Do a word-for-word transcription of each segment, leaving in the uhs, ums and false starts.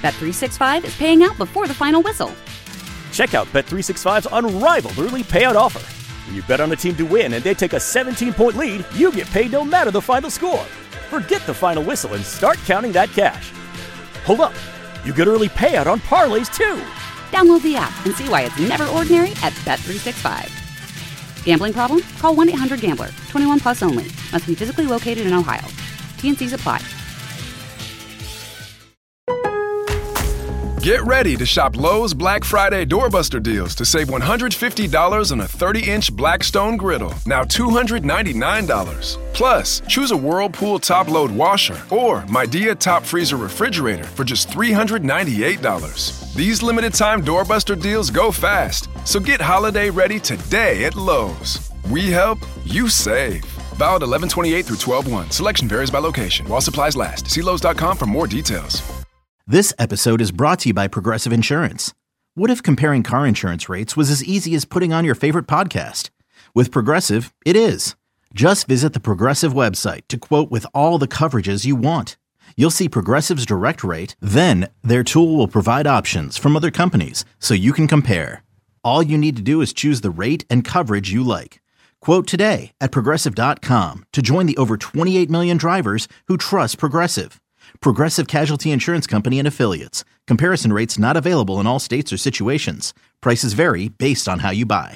Bet three sixty-five is paying out before the final whistle. Check out Bet three sixty-five's unrivaled early payout offer. When you bet on a team to win and they take a seventeen-point lead, you get paid no matter the final score. Forget the final whistle and start counting that cash. Hold up. You get early payout on parlays, too. Download the app and see why it's never ordinary at Bet three sixty-five. Gambling problem? Call one eight hundred gambler. twenty-one plus only. Must be physically located in Ohio. T N Cs apply. Get ready to shop Lowe's Black Friday Doorbuster deals to save one hundred fifty dollars on a thirty-inch Blackstone griddle, now two hundred ninety-nine dollars. Plus, choose a Whirlpool top-load washer or Midea top freezer refrigerator for just three hundred ninety-eight dollars. These limited-time Doorbuster deals go fast, so get holiday ready today at Lowe's. We help, you save. Valid eleven twenty-eight through twelve one. Selection varies by location. While supplies last. See Lowe's dot com for more details. This episode is brought to you by Progressive Insurance. What if comparing car insurance rates was as easy as putting on your favorite podcast? With Progressive, it is. Just visit the Progressive website to quote with all the coverages you want. You'll see Progressive's direct rate, then their tool will provide options from other companies so you can compare. All you need to do is choose the rate and coverage you like. Quote today at Progressive dot com to join the over twenty-eight million drivers who trust Progressive. Progressive Casualty Insurance Company and Affiliates. Comparison rates not available in all states or situations. Prices vary based on how you buy.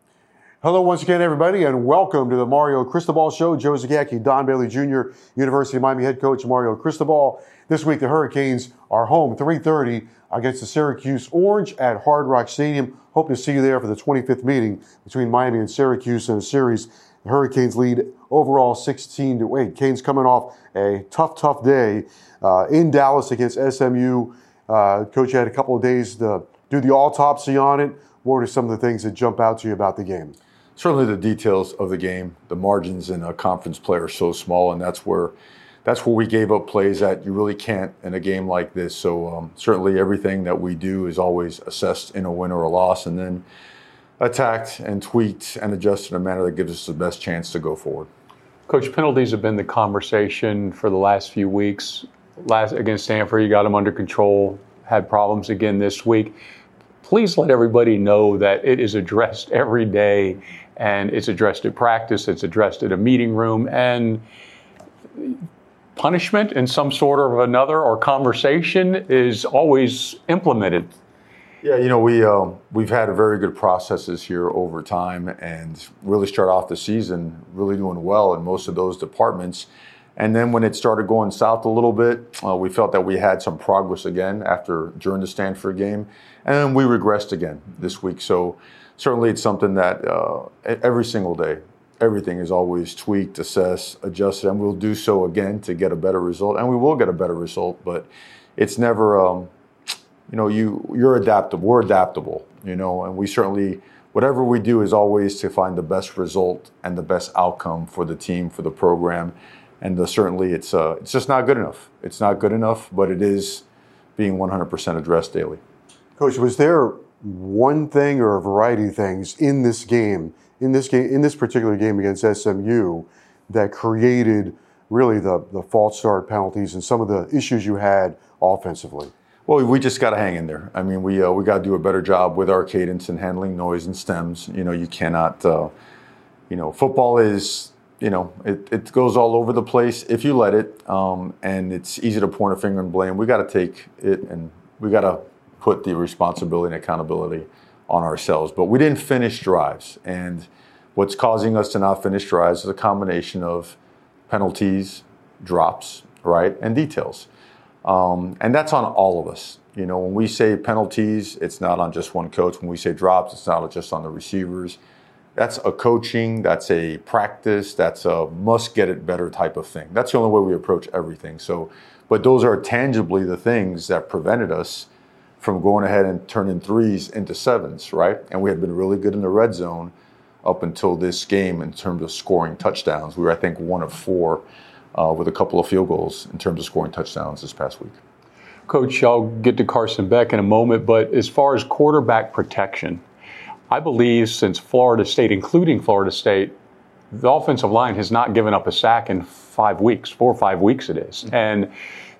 Hello once again, everybody, and welcome to the Mario Cristobal Show. Joe Zagacki, Don Bailey Junior, University of Miami head coach Mario Cristobal. This week, the Hurricanes are home three thirty against the Syracuse Orange at Hard Rock Stadium. Hope to see you there for the twenty-fifth meeting between Miami and Syracuse in a series. The Hurricanes lead overall sixteen to eight. Canes coming off a tough, tough day uh, in Dallas against S M U. Uh, Coach had a couple of days to do the autopsy on it. What are some of the things that jump out to you about the game? Certainly the details of the game. The margins in a conference play are so small, and that's where that's where we gave up plays that you really can't in a game like this. So um, certainly everything that we do is always assessed in a win or a loss, and then attacked and tweaked and adjusted in a manner that gives us the best chance to go forward. Coach, penalties have been the conversation for the last few weeks. Last against Stanford, you got them under control, had problems again this week. Please let everybody know that it is addressed every day, and it's addressed at practice, it's addressed at a meeting room, and punishment in some sort of another or conversation is always implemented. Yeah, you know, we, uh, we've had very good processes here over time and really start off the season really doing well in most of those departments. And then when it started going south a little bit, uh, we felt that we had some progress again after during the Stanford game. And then we regressed again this week. So certainly it's something that uh, every single day, everything is always tweaked, assessed, adjusted, and we'll do so again to get a better result. And we will get a better result, but it's never... Um, You know, you, you're adaptable. We're adaptable, you know, and we certainly, whatever we do is always to find the best result and the best outcome for the team, for the program. And the, certainly it's uh, it's just not good enough. It's not good enough, but it is being one hundred percent addressed daily. Coach, was there one thing or a variety of things in this game, in this game, in this particular game against S M U that created really the, the false start penalties and some of the issues you had offensively? Well, we just got to hang in there. I mean, we uh, we got to do a better job with our cadence and handling noise and stems. You know, you cannot, uh, you know, football is, you know, it, it goes all over the place if you let it, um, and it's easy to point a finger and blame. We got to take it and we got to put the responsibility and accountability on ourselves. But we didn't finish drives, and what's causing us to not finish drives is a combination of penalties, drops, right, and details. Um, and that's on all of us. You know, when we say penalties, it's not on just one coach. When we say drops, it's not just on the receivers. That's a coaching, that's a practice, that's a must get it better type of thing. That's the only way we approach everything. So, but those are tangibly the things that prevented us from going ahead and turning threes into sevens, right? And we had been really good in the red zone up until this game in terms of scoring touchdowns. We were, I think, one of four Uh, with a couple of field goals in terms of scoring touchdowns this past week. Coach, I'll get to Carson Beck in a moment, but as far as quarterback protection, I believe since Florida State, including Florida State, the offensive line has not given up a sack in five weeks, four or five weeks it is. And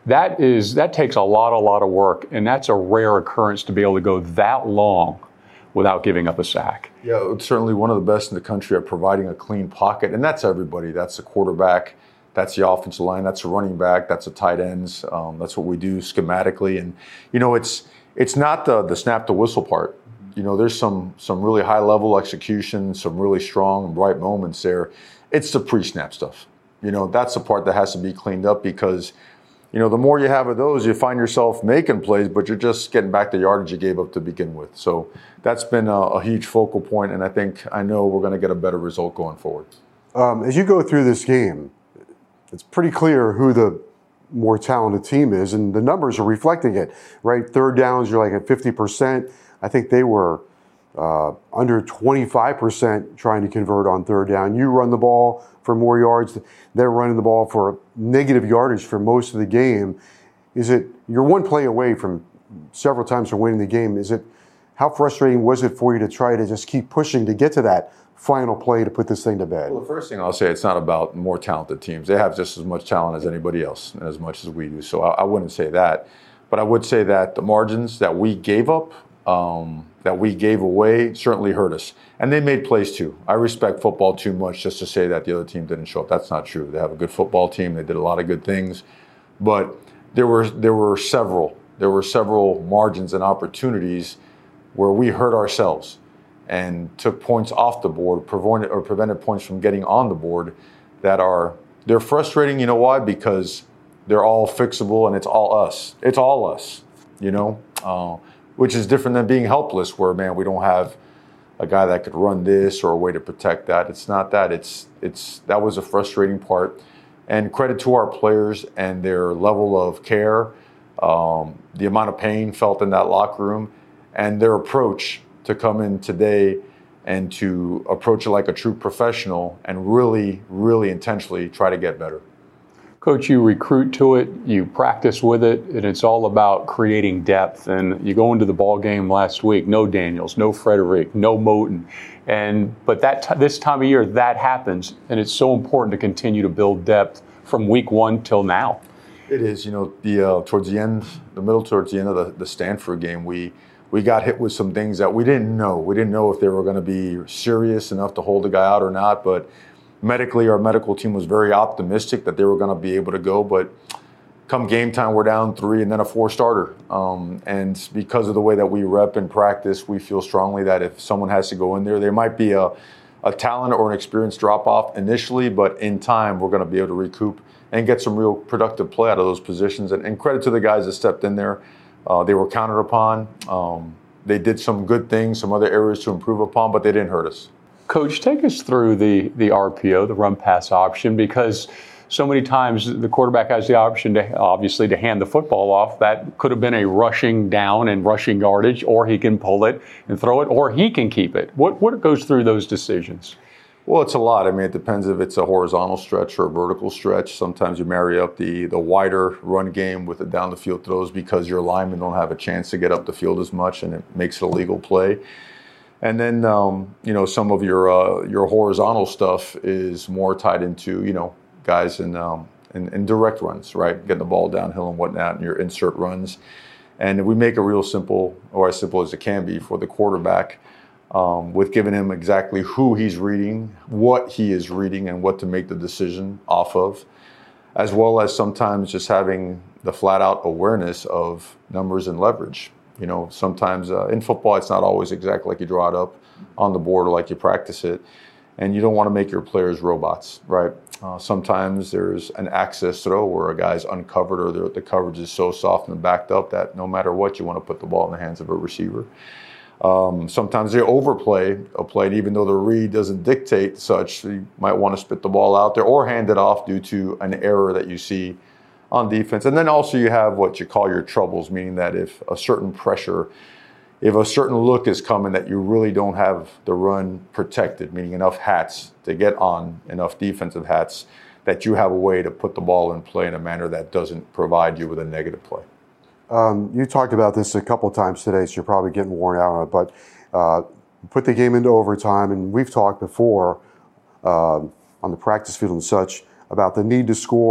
That is that takes a lot, a lot of work, and that's a rare occurrence to be able to go that long without giving up a sack. Yeah, it's certainly one of the best in the country at providing a clean pocket, and that's everybody. That's the quarterback, that's the offensive line, that's the running back, that's the tight ends. Um, that's what we do schematically, and you know, it's it's not the the snap to whistle part. You know, there's some some really high level execution, some really strong and bright moments there. It's the pre-snap stuff. You know, that's the part that has to be cleaned up because, you know, the more you have of those, you find yourself making plays, but you're just getting back the yardage you gave up to begin with. So that's been a, a huge focal point, and I think I know we're going to get a better result going forward. Um, as you go through this game, it's pretty clear who the more talented team is, and the numbers are reflecting it, right? Third downs, you're like at fifty percent. I think they were uh, under twenty-five percent trying to convert on third down. You run the ball for more yards. They're running the ball for negative yardage for most of the game. Is it, you're one play away from several times from winning the game. Is it, how frustrating was it for you to try to just keep pushing to get to that final play to put this thing to bed? Well, the first thing I'll say, it's not about more talented teams. They have just as much talent as anybody else, and as much as we do. So I, I wouldn't say that. But I would say that the margins that we gave up, um, that we gave away, certainly hurt us. And they made plays too. I respect football too much just to say that the other team didn't show up. That's not true. They have a good football team. They did a lot of good things. But there were there were several. There were several margins and opportunities where we hurt ourselves and took points off the board, prevented or prevented points from getting on the board that are, they're frustrating. You know why? Because they're all fixable and it's all us. It's all us, you know, uh, which is different than being helpless where, man, we don't have a guy that could run this or a way to protect that. It's not that. It's it's that was a frustrating part. And credit to our players and their level of care, um, the amount of pain felt in that locker room, and their approach to come in today and to approach it like a true professional and really, really intentionally try to get better. Coach, you recruit to it, you practice with it, and it's all about creating depth. And you go into the ball game last week, no Daniels, no Frederick, no Moten. And but that t- this time of year, that happens, and it's so important to continue to build depth from week one till now. It is, you know, the uh, towards the end, the middle towards the end of the, the Stanford game, we we got hit with some things that we didn't know. We didn't know if they were going to be serious enough to hold the guy out or not, but medically, our medical team was very optimistic that they were going to be able to go, but come game time, we're down three and then a four starter. Um, and because of the way that we rep and practice, we feel strongly that if someone has to go in there, there might be a, a talent or an experience drop-off initially, but in time, we're going to be able to recoup and get some real productive play out of those positions. And, and credit to the guys that stepped in there. Uh, they were counted upon. Um, they did some good things, some other areas to improve upon, but they didn't hurt us. Coach, take us through the, the R P O, the run pass option, because so many times the quarterback has the option to obviously to hand the football off. That could have been a rushing down and rushing yardage, or he can pull it and throw it, or he can keep it. What what goes through those decisions? Well, it's a lot. I mean, it depends if it's a horizontal stretch or a vertical stretch. Sometimes you marry up the the wider run game with the down the field throws because your linemen don't have a chance to get up the field as much, and it makes it a legal play. And then, um, you know, some of your uh, your horizontal stuff is more tied into, you know, guys in, um, in in direct runs, right? Getting the ball downhill and whatnot, and your insert runs. And we make it real simple, or as simple as it can be for the quarterback, um, with giving him exactly who he's reading, what he is reading, and what to make the decision off of, as well as sometimes just having the flat-out awareness of numbers and leverage. You know, sometimes uh, in football, it's not always exactly like you draw it up on the board or like you practice it. And you don't want to make your players robots, right? Uh, sometimes there's an access throw where a guy's uncovered or the, the coverage is so soft and backed up that no matter what, you want to put the ball in the hands of a receiver. Um, sometimes they overplay a play, and even though the read doesn't dictate such, you might want to spit the ball out there or hand it off due to an error that you see on defense. And then also you have what you call your troubles, meaning that if a certain pressure, if a certain look is coming that you really don't have the run protected, meaning enough hats to get on, enough defensive hats, that you have a way to put the ball in play in a manner that doesn't provide you with a negative play. Um, you talked about this a couple times today, so you're probably getting worn out on it, but uh, put the game into overtime, and we've talked before uh, on the practice field and such about the need to score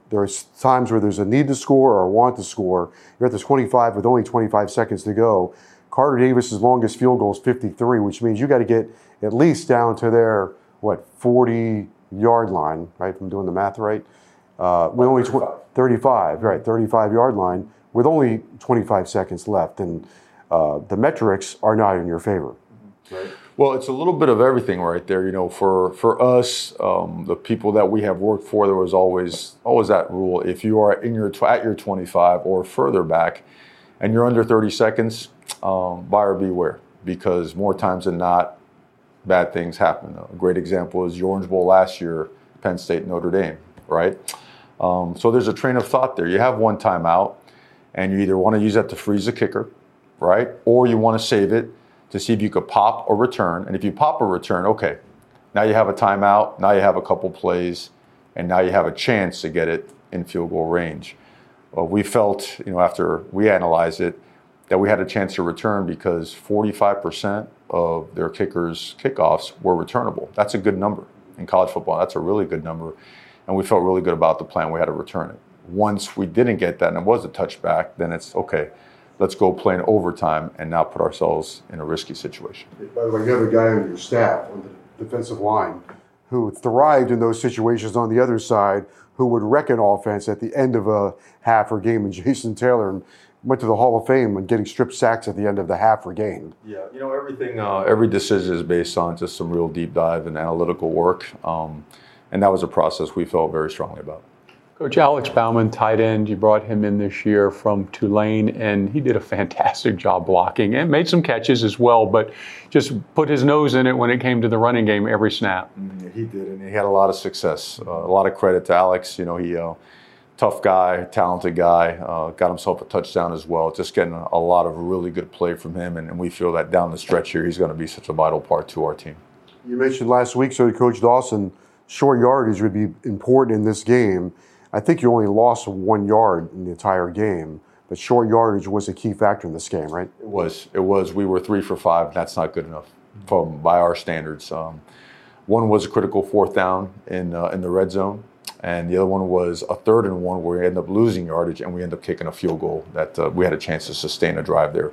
there's times where there's a need to score or a want to score. You're at the twenty-five with only twenty-five seconds to go. Carter Davis's longest field goal is fifty-three, which means you got to get at least down to their, what, forty-yard line, right? If I'm doing the math right. Uh, with only tw- thirty-five, right, thirty-five-yard line with only twenty-five seconds left. And uh, the metrics are not in your favor. Right. Well, it's a little bit of everything right there. You know, for for us, um, the people that we have worked for, there was always always that rule. If you are in your at your twenty-five or further back, and you're under thirty seconds, um, buyer beware, because more times than not, bad things happen. A great example is the Orange Bowl last year, Penn State, Notre Dame, right? Um, so there's a train of thought there. You have one timeout, and you either want to use that to freeze the kicker, right, or you want to save it to see if you could pop or return. And if you pop or return, okay, now you have a timeout, now you have a couple plays, and now you have a chance to get it in field goal range. Well, we felt, you know, after we analyzed it, that we had a chance to return because forty-five percent of their kickers' kickoffs were returnable. That's a good number in college football. That's a really good number. And we felt really good about the plan. We had to return it. Once we didn't get that and it was a touchback, then it's okay. Let's go play in overtime and not put ourselves in a risky situation. By the way, you have a guy on your staff on the defensive line who thrived in those situations on the other side, who would wreck an offense at the end of a half or game, and Jason Taylor, and went to the Hall of Fame and getting strip sacks at the end of the half or game. Yeah, you know, everything, uh, every decision is based on just some real deep dive and analytical work, um, and that was a process we felt very strongly about. Coach Alex Bauman, tight end, you brought him in this year from Tulane, and he did a fantastic job blocking and made some catches as well, but just put his nose in it when it came to the running game every snap. Yeah, he did, and he had a lot of success. Uh, a lot of credit to Alex. You know, he uh, tough guy, talented guy, uh, got himself a touchdown as well. Just getting a, a lot of really good play from him, and, and we feel that down the stretch here, he's going to be such a vital part to our team. You mentioned last week, so did Coach Dawson, short yardage would be important in this game. I think you only lost one yard in the entire game, but short yardage was a key factor in this game, right? It was. It was. We were three for five. That's not good enough from by our standards. Um, one was a critical fourth down in uh, in the red zone, and the other one was a third and one where we ended up losing yardage, and we ended up kicking a field goal that uh, we had a chance to sustain a drive there.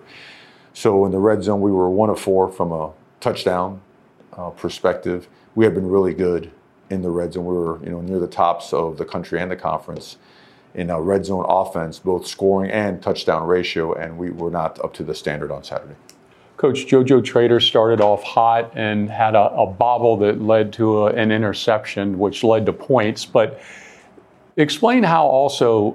So in the red zone, we were one of four from a touchdown uh, perspective. We had been really good in the red zone. We were, you know, near the tops of the country and the conference in a red zone offense, both scoring and touchdown ratio, and we were not up to the standard on Saturday. Coach, JoJo Trader started off hot and had a, a bobble that led to a, an interception, which led to points. But explain how also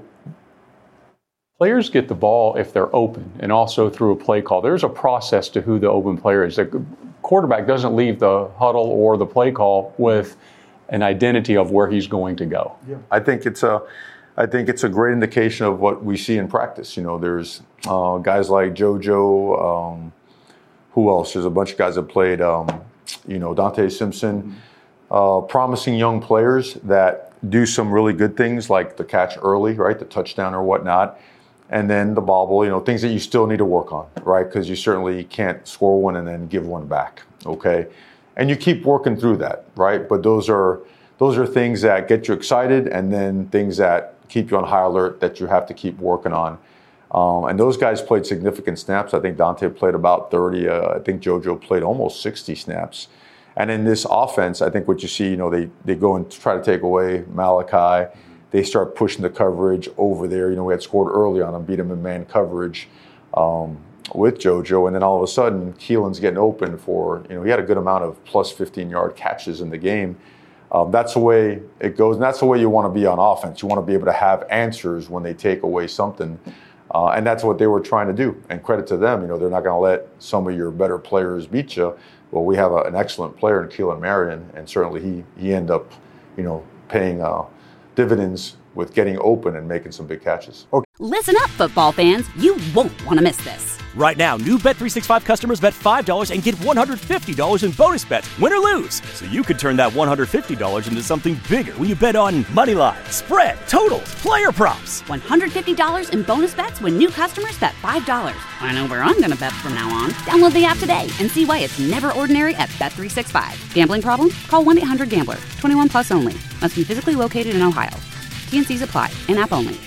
players get the ball if they're open, and also through a play call. There's a process to who the open player is. The quarterback doesn't leave the huddle or the play call with an identity of where he's going to go. Yeah, I think it's a, I think it's a great indication of what we see in practice. You know, there's uh, guys like JoJo. Um, who else? There's a bunch of guys that played. Um, you know, Dante Simpson, mm-hmm. uh, promising young players that do some really good things, like the catch early, right, the touchdown or whatnot, and then the bobble. You know, things that you still need to work on, right? Because you certainly can't score one and then give one back. Okay. And you keep working through that, right? But those are those are things that get you excited, and then things that keep you on high alert that you have to keep working on. Um, and those guys played significant snaps. I think Dante played about thirty. Uh, I think JoJo played almost sixty snaps. And in this offense, I think what you see, you know, they they go and try to take away Malachi. They start pushing the coverage over there. You know, we had scored early on them, beat them in man coverage. Um, with JoJo, and then all of a sudden Keelan's getting open for, you know, he had a good amount of plus fifteen yard catches in the game. Um, that's the way it goes, and that's the way you want to be on offense. You want to be able to have answers when they take away something, uh, and that's what they were trying to do. And credit to them, you know, they're not going to let some of your better players beat you. Well, we have a, an excellent player in Keelan Marion, and certainly he he ended up, you know, paying uh, dividends with getting open and making some big catches. Okay. Listen up, football fans. You won't want to miss this. Right now, new Bet three sixty-five customers bet five dollars and get one hundred fifty dollars in bonus bets, win or lose. So you could turn that one hundred fifty dollars into something bigger when you bet on money line, spread, totals, player props. one hundred fifty dollars in bonus bets when new customers bet five dollars. I know where I'm going to bet from now on. Download the app today and see why it's never ordinary at Bet three sixty-five. Gambling problem? Call one eight hundred gambler. twenty-one plus only. Must be physically located in Ohio. T N Cs apply. In-app only.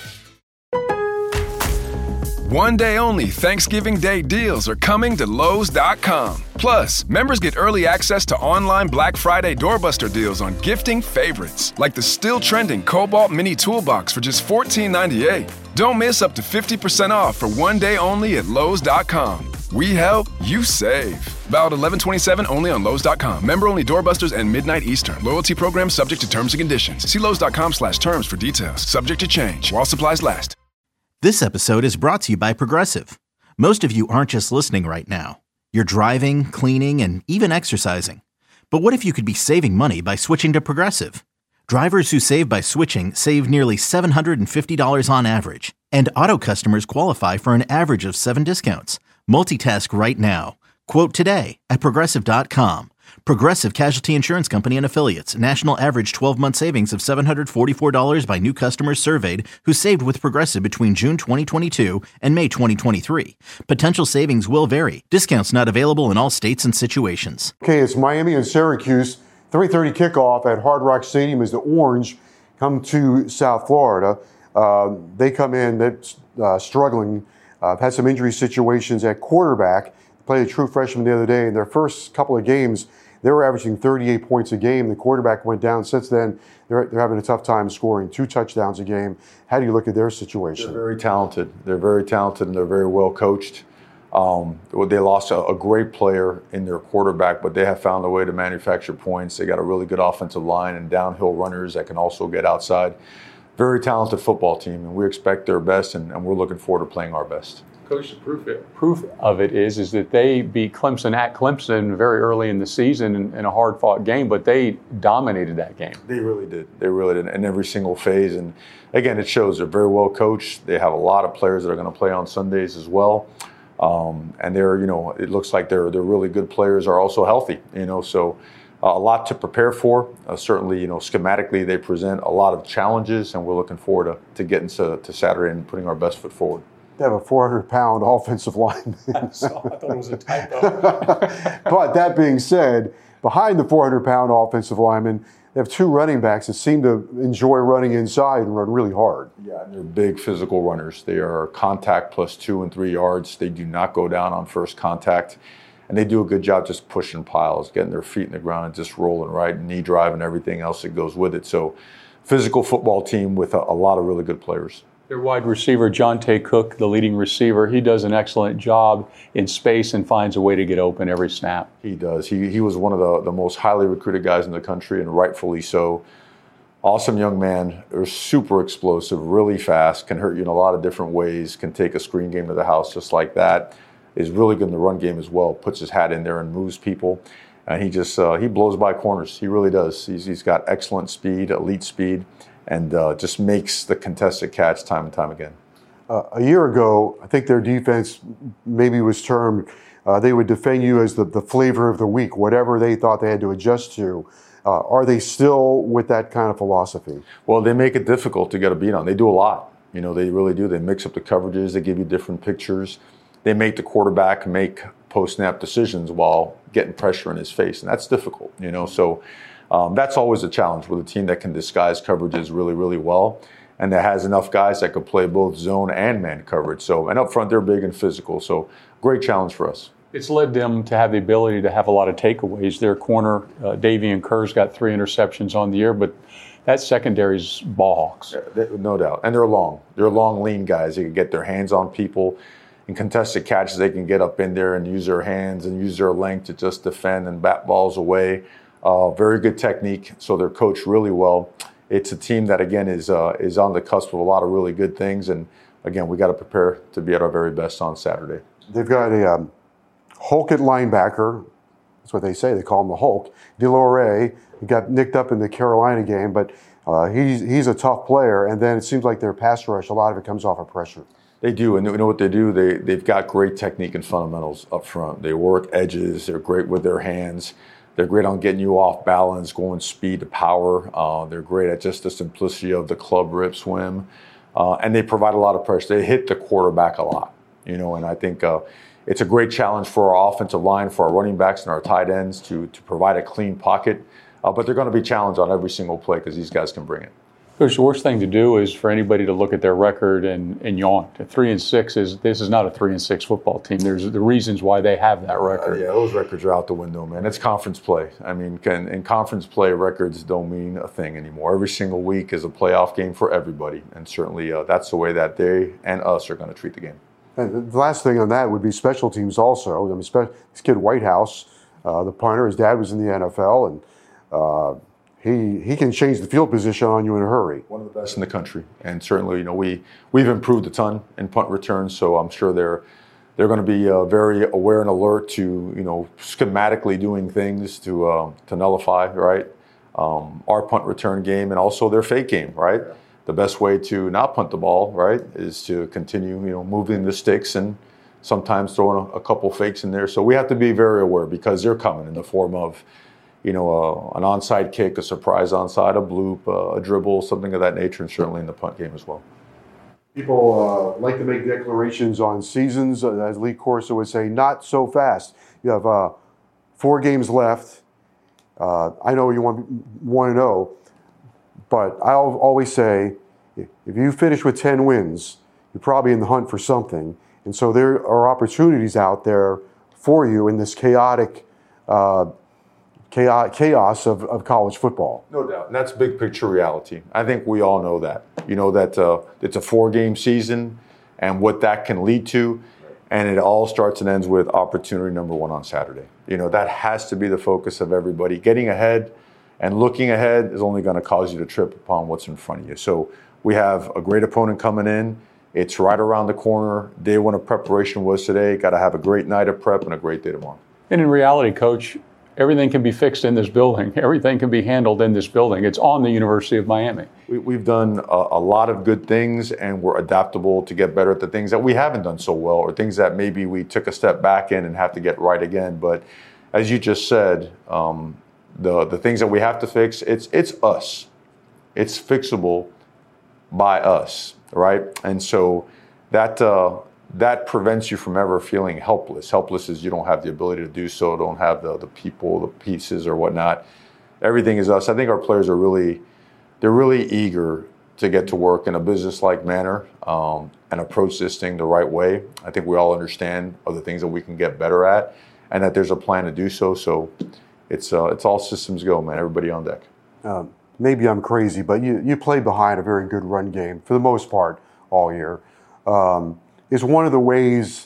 One day only Thanksgiving Day deals are coming to Lowe's dot com. Plus, members get early access to online Black Friday doorbuster deals on gifting favorites, like the still trending Cobalt Mini Toolbox for just fourteen ninety-eight. Don't miss up to fifty percent off for one day only at Lowe's dot com. We help, you save. Valid eleven twenty-seven only on Lowe's dot com. Member only doorbusters and midnight Eastern. Loyalty program subject to terms and conditions. See Lowe's dot com slash terms for details. Subject to change while supplies last. This episode is brought to you by Progressive. Most of you aren't just listening right now. You're driving, cleaning, and even exercising. But what if you could be saving money by switching to Progressive? Drivers who save by switching save nearly seven hundred fifty dollars on average. And auto customers qualify for an average of seven discounts. Multitask right now. Quote today at Progressive dot com. Progressive Casualty Insurance Company and Affiliates. National average twelve-month savings of seven hundred forty-four dollars by new customers surveyed who saved with Progressive between June twenty twenty-two and May twenty twenty-three. Potential savings will vary. Discounts not available in all states and situations. Okay, it's Miami and Syracuse. three thirty kickoff at Hard Rock Stadium as the Orange come to South Florida. Uh, they come in, they're uh, struggling. Uh, had some injury situations at quarterback. Played a true freshman the other day. In their first couple of games, they were averaging thirty-eight points a game. The quarterback went down. Since then, they're, they're having a tough time scoring two touchdowns a game. How do you look at their situation? They're very talented. They're very talented, and they're very well coached. Um, they lost a, a great player in their quarterback, but they have found a way to manufacture points. They got a really good offensive line and downhill runners that can also get outside. Very talented football team, and we expect their best, and, and we're looking forward to playing our best. Coach, the proof, it, proof of it is is that they beat Clemson at Clemson very early in the season in, in a hard-fought game, but they dominated that game. They really did. They really did in every single phase. And, again, it shows they're very well coached. They have a lot of players that are going to play on Sundays as well. Um, and they're, you know, it looks like they're, they're really good players are also healthy, you know, so uh, a lot to prepare for. Uh, certainly, you know, schematically they present a lot of challenges, and we're looking forward to, to getting to, to Saturday and putting our best foot forward. They have a four hundred pound offensive line. So I thought it was a typo. But that being said, behind the four hundred pound offensive lineman, they have two running backs that seem to enjoy running inside and run really hard. Yeah, they're big physical runners. They are contact plus two and three yards. They do not go down on first contact. And they do a good job just pushing piles, getting their feet in the ground and just rolling right, knee drive and everything else that goes with it. So physical football team with a, a lot of really good players. Their wide receiver, Jonte Cook, the leading receiver, he does an excellent job in space and finds a way to get open every snap. He does. He he was one of the, the most highly recruited guys in the country, and rightfully so. Awesome young man. They're super explosive, really fast, can hurt you in a lot of different ways, can take a screen game to the house just like that. Is really good in the run game as well, puts his hat in there and moves people. And he just uh, he blows by corners. He really does. He's, he's got excellent speed, elite speed, and uh, just makes the contested catch time and time again. Uh, a year ago, I think their defense maybe was termed, uh, they would defend you as the, the flavor of the week, whatever they thought they had to adjust to. Uh, are they still with that kind of philosophy? Well, they make it difficult to get a beat on. They do a lot. You know, they really do. They mix up the coverages. They give you different pictures. They make the quarterback make post-snap decisions while getting pressure in his face, and that's difficult, you know. So um, that's always a challenge with a team that can disguise coverages really, really well, and that has enough guys that could play both zone and man coverage. So, and up front, they're big and physical. So, great challenge for us. It's led them to have the ability to have a lot of takeaways. Their corner, uh, Davian Kerr's got three interceptions on the year, but that secondary's ball hawks. Yeah, they, no doubt. And they're long. They're long, lean guys. They can get their hands on people. In contested catches, they can get up in there and use their hands and use their length to just defend and bat balls away. Uh, very good technique, so they're coached really well. It's a team that, again, is uh, is on the cusp of a lot of really good things. And, again, we got to prepare to be at our very best on Saturday. They've got a um, Hulk at linebacker. That's what they say. They call him the Hulk. DeLore, he got nicked up in the Carolina game, but uh, he's, he's a tough player. And then it seems like their pass rush, a lot of it comes off of pressure. They do, and you know what they do? They, they've got great technique and fundamentals up front. They work edges. They're great with their hands. They're great on getting you off balance, going speed to power. Uh, they're great at just the simplicity of the club rip swim. Uh, and they provide a lot of pressure. They hit the quarterback a lot, you know, and I think uh, it's a great challenge for our offensive line, for our running backs and our tight ends to, to provide a clean pocket. Uh, but they're going to be challenged on every single play because these guys can bring it. Coach, the worst thing to do is for anybody to look at their record and, and yawn. Three and six is this is not a three and six football team. There's the reasons why they have that record. Uh, yeah, those records are out the window, man. It's conference play. I mean, can, in conference play, records don't mean a thing anymore. Every single week is a playoff game for everybody, and certainly uh, that's the way that they and us are going to treat the game. And the last thing on that would be special teams also. I mean, spe- this kid Whitehouse, uh, the punter, his dad was in the N F L, and uh, he he can change the field position on you in a hurry. One of the best in the country, and certainly, you know, we we've improved a ton in punt returns, so I'm sure they're they're going to be uh, very aware and alert to, you know, schematically doing things to uh, to nullify, right, um, our punt return game and also their fake game, right. Yeah. The best way to not punt the ball, right, is to continue, you know, moving the sticks and sometimes throwing a, a couple fakes in there. So we have to be very aware because they're coming in the form of, you know, uh, an onside kick, a surprise onside, a bloop, uh, a dribble, something of that nature, and certainly in the punt game as well. People uh, like to make declarations on seasons, uh, as Lee Corso would say, not so fast. You have uh, four games left. Uh, I know you want one and zero, but I'll always say, if you finish with ten wins, you're probably in the hunt for something. And so there are opportunities out there for you in this chaotic uh, chaos of, of college football. No doubt. And that's big picture reality. I think we all know that. You know that uh, it's a four-game season and what that can lead to. And it all starts and ends with opportunity number one on Saturday. You know, that has to be the focus of everybody. Getting ahead and looking ahead is only going to cause you to trip upon what's in front of you. So we have a great opponent coming in. It's right around the corner. Day one of preparation was today. Got to have a great night of prep and a great day tomorrow. And in reality, Coach, everything can be fixed in this building. Everything can be handled in this building. It's on the University of Miami. We, we've done a, a lot of good things, and we're adaptable to get better at the things that we haven't done so well or things that maybe we took a step back in and have to get right again. But as you just said, um, the, the things that we have to fix, it's, it's us. It's fixable by us, right? And so that uh, that prevents you from ever feeling helpless. Helpless is you don't have the ability to do so, don't have the, the people, the pieces or whatnot. Everything is us. I think our players are really, they're really eager to get to work in a business-like manner um, and approach this thing the right way. I think we all understand of the things that we can get better at and that there's a plan to do so. So it's uh, it's all systems go, man. Everybody on deck. Um, maybe I'm crazy, but you, you played behind a very good run game for the most part all year. Um, is one of the ways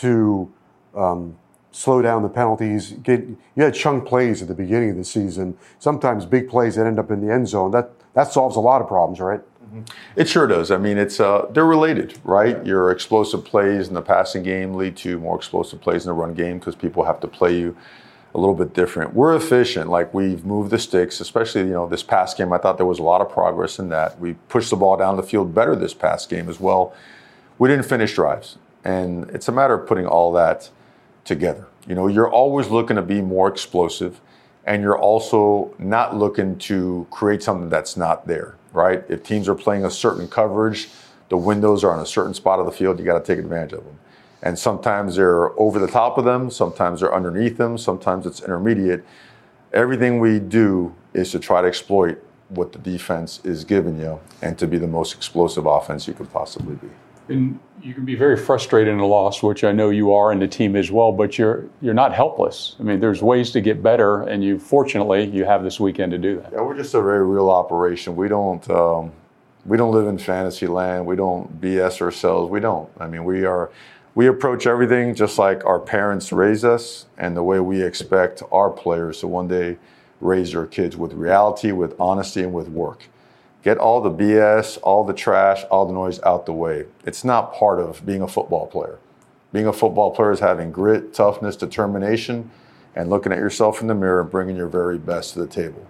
to um, slow down the penalties. Get, you had chunk plays at the beginning of the season, sometimes big plays that end up in the end zone. That that solves a lot of problems, right? Mm-hmm. It sure does. I mean, it's uh, they're related, right? Your explosive plays in the passing game lead to more explosive plays in the run game because people have to play you a little bit different. We're efficient, like we've moved the sticks, especially, you know, this past game. I thought there was a lot of progress in that. We pushed the ball down the field better this past game as well. We didn't finish drives, and it's a matter of putting all that together. You know, you're always looking to be more explosive, and you're also not looking to create something that's not there, right? If teams are playing a certain coverage, the windows are on a certain spot of the field, you got to take advantage of them. And sometimes they're over the top of them, sometimes they're underneath them, sometimes it's intermediate. Everything we do is to try to exploit what the defense is giving you and to be the most explosive offense you could possibly be. And you can be very frustrated in a loss, which I know you are and the team as well, but you're you're not helpless. I mean, there's ways to get better, and you fortunately you have this weekend to do that. Yeah, we're just a very real operation. We don't um, we don't live in fantasy land. We don't B S ourselves. We don't. I mean, we are we approach everything just like our parents raised us, and the way we expect our players to one day raise their kids with reality, with honesty, and with work. Get all the B S, all the trash, all the noise out the way. It's not part of being a football player. Being a football player is having grit, toughness, determination, and looking at yourself in the mirror and bringing your very best to the table.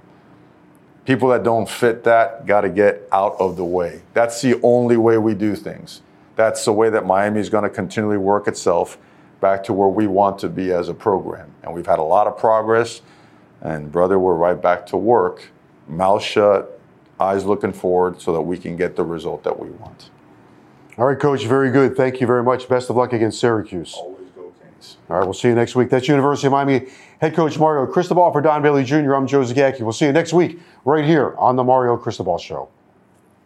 People that don't fit that got to get out of the way. That's the only way we do things. That's the way that Miami is going to continually work itself back to where we want to be as a program. And we've had a lot of progress. And, brother, we're right back to work, mouth shut, eyes looking forward so that we can get the result that we want. All right, Coach, very good. Thank you very much. Best of luck against Syracuse. Always go Canes. All right, we'll see you next week. That's University of Miami head coach Mario Cristobal. For Don Bailey Junior, I'm Joe Zagacki. We'll see you next week right here on the Mario Cristobal Show.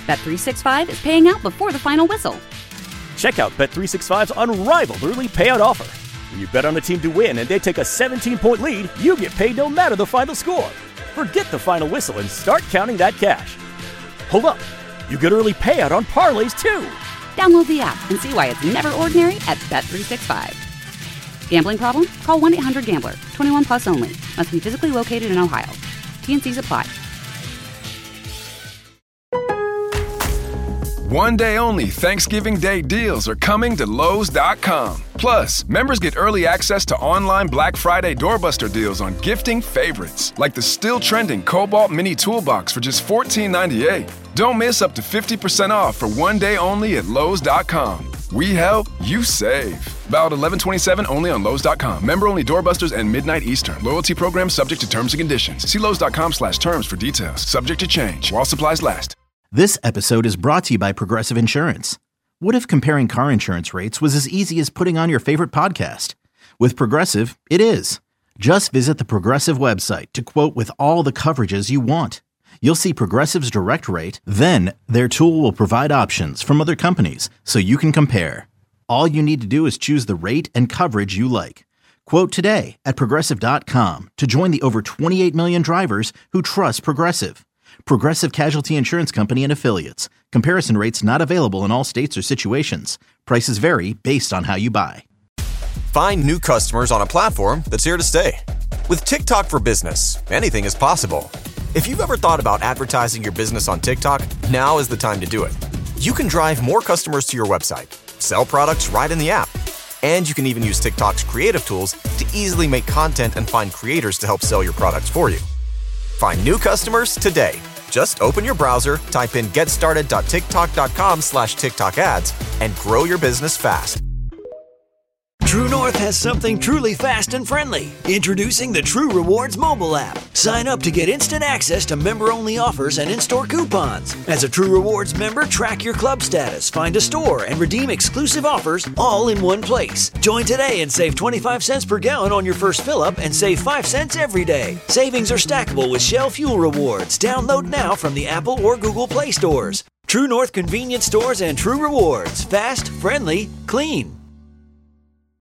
Bet three sixty-five is paying out before the final whistle. Check out Bet three sixty-five's unrivaled early payout offer. When you bet on a team to win and they take a seventeen-point lead, you get paid no matter the final score. Forget the final whistle and start counting that cash. Hold up, you get early payout on parlays too. Download the app and see why it's never ordinary at Bet three sixty-five. Gambling problem? Call one eight hundred gambler. twenty-one plus only. Must be physically located in Ohio. T N Cs apply. One day only Thanksgiving Day deals are coming to Lowe's dot com. Plus, members get early access to online Black Friday doorbuster deals on gifting favorites, like the still trending Cobalt Mini Toolbox for just fourteen ninety-eight. Don't miss up to fifty percent off for one day only at Lowe's dot com. We help, you save. Valid eleven twenty-seven only on Lowe's dot com. Member only doorbusters and midnight Eastern. Loyalty program subject to terms and conditions. See Lowe's dot com slash terms for details. Subject to change while supplies last. This episode is brought to you by Progressive Insurance. What if comparing car insurance rates was as easy as putting on your favorite podcast? With Progressive, it is. Just visit the Progressive website to quote with all the coverages you want. You'll see Progressive's direct rate, then their tool will provide options from other companies so you can compare. All you need to do is choose the rate and coverage you like. Quote today at Progressive dot com to join the over twenty-eight million drivers who trust Progressive. Progressive Casualty Insurance Company and Affiliates. Comparison rates not available in all states or situations. Prices vary based on how you buy. Find new customers on a platform that's here to stay. With TikTok for Business, anything is possible. If you've ever thought about advertising your business on TikTok, now is the time to do it. You can drive more customers to your website, sell products right in the app, and you can even use TikTok's creative tools to easily make content and find creators to help sell your products for you. Find new customers today. Just open your browser, type in getstarted.tiktok.com slash TikTok ads, and grow your business fast. True North has something truly fast and friendly. Introducing the True Rewards mobile app. Sign up to get instant access to member-only offers and in-store coupons. As a True Rewards member, track your club status, find a store, and redeem exclusive offers all in one place. Join today and save twenty-five cents per gallon on your first fill-up and save five cents every day. Savings are stackable with Shell Fuel Rewards. Download now from the Apple or Google Play stores. True North convenience stores and True Rewards. Fast, friendly, clean.